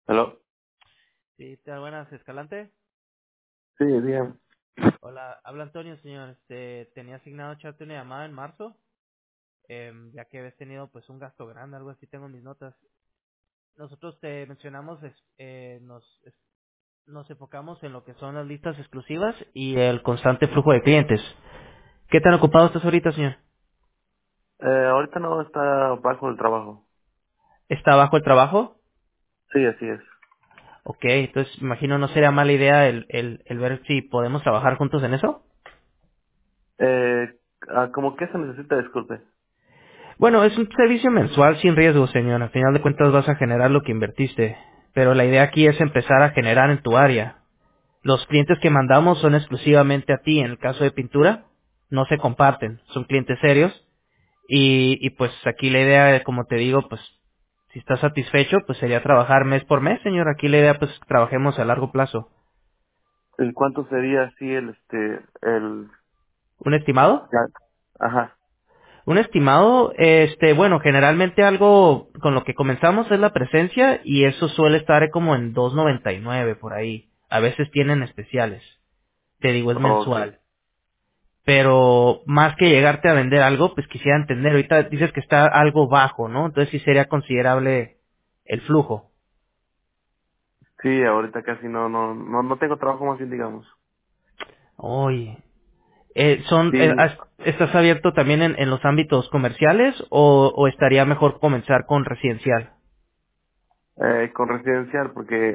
Hello. Sí, buenas, Escalante. Sí, bien. Hola, habla Antonio, señor. Tenía asignado echarte una llamada en marzo, ya que habías tenido pues un gasto grande, algo así tengo en mis notas. Nosotros te mencionamos, nos enfocamos en lo que son las listas exclusivas y el constante flujo de clientes. ¿Qué tan ocupado estás ahorita, señor? Ahorita no está bajo el trabajo. ¿Está bajo el trabajo? Sí, así es. Ok, entonces imagino no sería mala idea el ver si podemos trabajar juntos en eso. ¿Cómo que se necesita? Disculpe. Bueno, es un servicio mensual sin riesgo, señor. Al final de cuentas vas a generar lo que invertiste. Pero la idea aquí es empezar a generar en tu área. Los clientes que mandamos son exclusivamente a ti. En el caso de pintura, no se comparten. Son clientes serios. Y pues aquí la idea, como te digo, pues si estás satisfecho, pues sería trabajar mes por mes, señor. Aquí la idea, pues trabajemos a largo plazo. ¿El cuánto sería así el... ¿Un estimado? ya- Ajá. Un estimado, bueno, generalmente algo con lo que comenzamos es la presencia y eso suele estar como en 2.99 por ahí. A veces tienen especiales. Te digo, es Okay. mensual. Pero más que llegarte a vender algo, pues quisiera entender. Ahorita dices que está algo bajo, ¿no? Entonces sí sería considerable el flujo. Sí, ahorita casi no tengo trabajo más bien, digamos. Oye, Sí, ¿estás abierto también en los ámbitos comerciales o estaría mejor comenzar con residencial? con residencial porque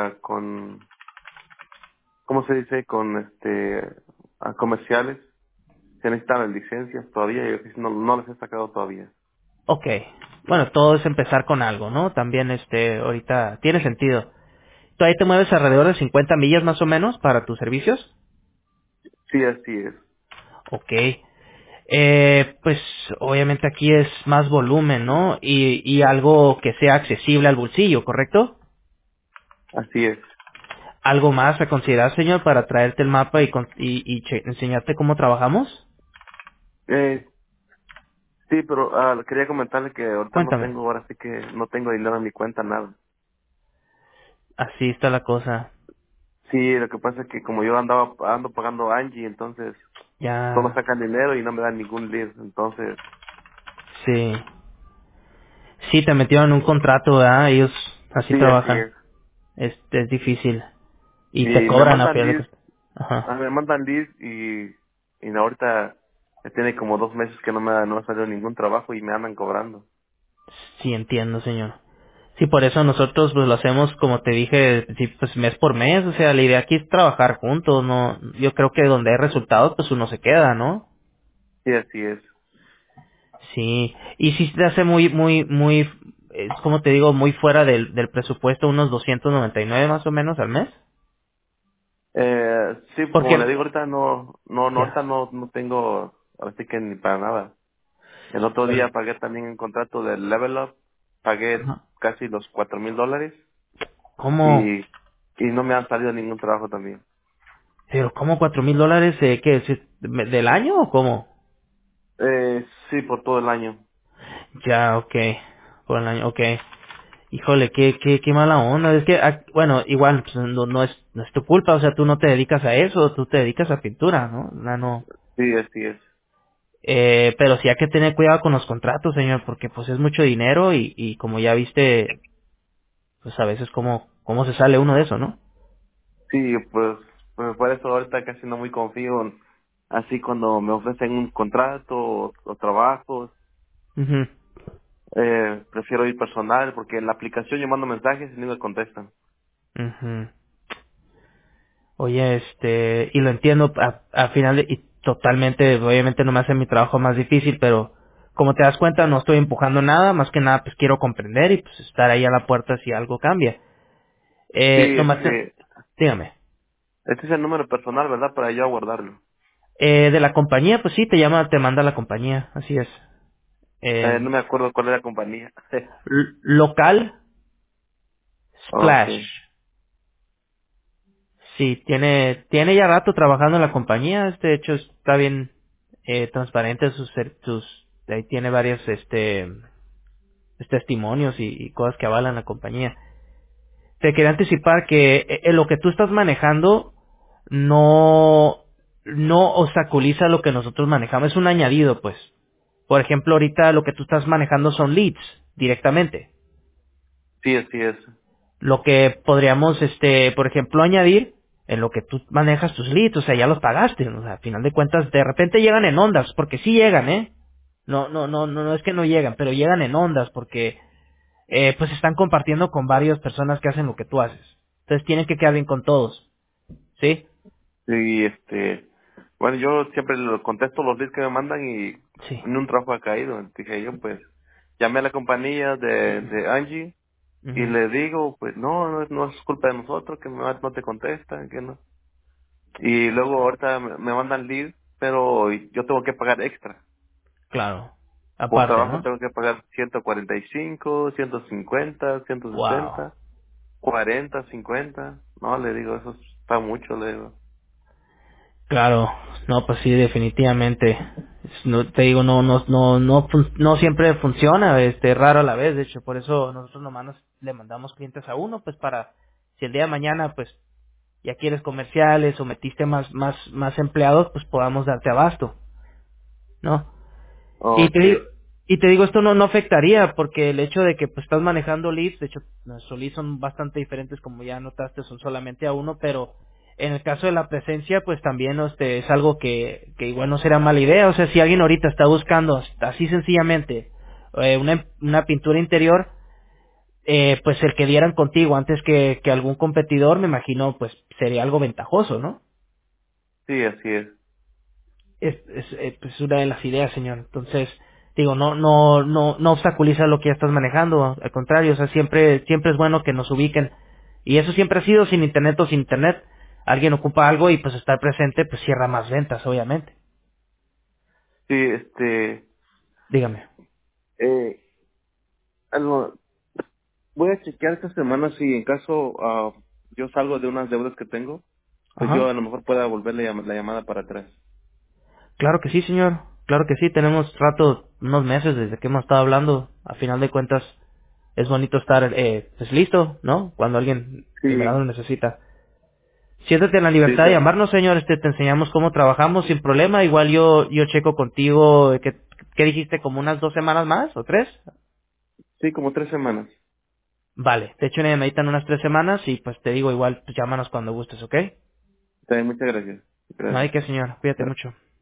¿cómo se dice? Con comerciales se necesitan licencias todavía y no les he sacado todavía. Ok. Bueno, todo es empezar con algo, ¿no? También, ahorita tiene sentido. ¿Tú ahí te mueves alrededor de 50 millas más o menos para tus servicios? Sí, así es. Ok. Pues obviamente aquí es más volumen, ¿no? Y algo que sea accesible al bolsillo, ¿correcto? Así es. ¿Algo más a considerar, señor, para traerte el mapa y enseñarte cómo trabajamos? Eh, Sí, pero quería comentarle que ahorita Cuéntame. ahora sí que no tengo dinero en mi cuenta, nada. Así está la cosa. Sí, lo que pasa es que como yo ando pagando Angie, entonces solo Ya. sacan dinero y no me dan ningún lead, entonces, Sí. Sí, te metieron en un contrato, ¿verdad? Ellos así sí, así trabajan. es. Es difícil. Y Y te me cobran a mandan final de leads, cuentas. Ajá. me mandan leads y ahorita ya tiene como 2 meses que no me ha salido ningún trabajo y me andan cobrando. Sí, entiendo, señor. Sí, por eso nosotros pues lo hacemos, como te dije, sí, pues mes por mes. O sea, la idea aquí es trabajar juntos, ¿no? Yo creo que donde hay resultados, pues uno se queda, ¿no? Sí, así es. Sí. Y si te hace como te digo, muy fuera del presupuesto, unos 299 más o menos al mes. Sí, como le Porque, digo, ahorita ya. ahorita no tengo, ahora sí que ni para nada. El otro día Híjole. pagué también un contrato de Level Up, pagué Ajá. casi los $4,000 ¿Cómo? y, y no me han salido ningún trabajo también. ¿Pero cómo $4,000? ¿Qué? ¿Del año o cómo? Sí, por todo el año. Ya, okay. Por el año, okay. Híjole, qué mala onda. Es que, bueno, igual, pues, no es tu culpa, o sea, tú no te dedicas a eso, tú te dedicas a pintura, ¿no? No. Sí, así es. Pero sí hay que tener cuidado con los contratos, señor, porque pues es mucho dinero y como ya viste, pues a veces cómo se sale uno de eso, ¿no? Sí, pues por eso ahorita casi no muy confío así cuando me ofrecen un contrato o trabajos. Mhm. Prefiero ir personal porque en la aplicación yo mando mensajes y ni me contestan. Mhm. Oye, y lo entiendo al final y totalmente, obviamente no me hace mi trabajo más difícil, pero como te das cuenta no estoy empujando nada, más que nada pues quiero comprender y pues estar ahí a la puerta si algo cambia. Sí, Nomás, dígame. este es el número personal, ¿verdad? Para yo guardarlo. De la compañía, pues sí, te manda la compañía, así es. No me acuerdo cuál es la compañía. Local Splash. Okay. Sí, tiene ya rato trabajando en la compañía, de hecho está bien transparente ahí tiene varios testimonios y cosas que avalan la compañía. te quería anticipar que lo que tú estás manejando no, no obstaculiza lo que nosotros manejamos, es un añadido, pues. Por ejemplo, ahorita lo que tú estás manejando son leads directamente. Sí, así es. Lo que podríamos, por ejemplo, añadir en lo que tú manejas tus leads, o sea, ya los pagaste, o sea, al final de cuentas, de repente llegan en ondas, porque sí llegan, ¿eh? No es que no llegan, pero llegan en ondas porque, pues están compartiendo con varias personas que hacen lo que tú haces. Entonces tienen que quedar bien con todos, ¿sí? Sí, bueno, yo siempre contesto los leads que me mandan y Sí. en un trabajo ha caído. Dije yo, pues, llamé a la compañía de Angie y Ujú. le digo, pues, no es culpa de nosotros, que no te contestan, que no. Y luego ahorita me mandan leads, pero yo tengo que pagar extra. Claro. Por Aparte, trabajo ¿no? tengo que pagar 145, 150, Wow. 160, 40, 50. No, le digo, eso está mucho, le digo. Claro, no, pues sí, definitivamente. No, te digo, no siempre funciona, raro a la vez, de hecho, por eso nosotros nomás le mandamos clientes a uno, pues para, si el día de mañana, pues, ya quieres comerciales o metiste más empleados, pues podamos darte abasto, ¿no? Y te digo, Okay. esto no afectaría, porque el hecho de que pues estás manejando leads, de hecho, nuestros leads son bastante diferentes, como ya notaste, son solamente a uno, pero en el caso de la presencia, pues también es algo que igual no será mala idea. O sea, si alguien ahorita está buscando así sencillamente una pintura interior, pues el que dieran contigo antes que algún competidor, me imagino, pues sería algo ventajoso, ¿no? Sí, así es. Pues una de las ideas, señor. Entonces, digo, no obstaculiza lo que ya estás manejando, al contrario, o sea, siempre es bueno que nos ubiquen. Y eso siempre ha sido sin internet o sin internet. Alguien ocupa algo y pues estar presente, pues cierra más ventas, obviamente. Sí, Dígame. eh, algo, voy a chequear esta semana si en caso yo salgo de unas deudas que tengo, pues yo Ajá. a lo mejor pueda volverle la llamada para atrás. Claro que sí, señor. Claro que sí, tenemos rato, unos meses desde que hemos estado hablando. A final de cuentas, es bonito estar, pues listo, ¿no? Cuando alguien de verdad Sí, lo necesita. Siéntate en la sí, libertad de llamarnos, señor. Te enseñamos cómo trabajamos sin problema. Igual yo checo contigo. ¿Qué dijiste? ¿Como unas 2 semanas más o 3? sí, como 3 semanas. Vale. Te echo una llamadita en unas 3 semanas y pues te digo igual, pues llámanos cuando gustes, ¿ok? Está bien, muchas gracias. No hay Gracias. que, señor. Cuídate mucho.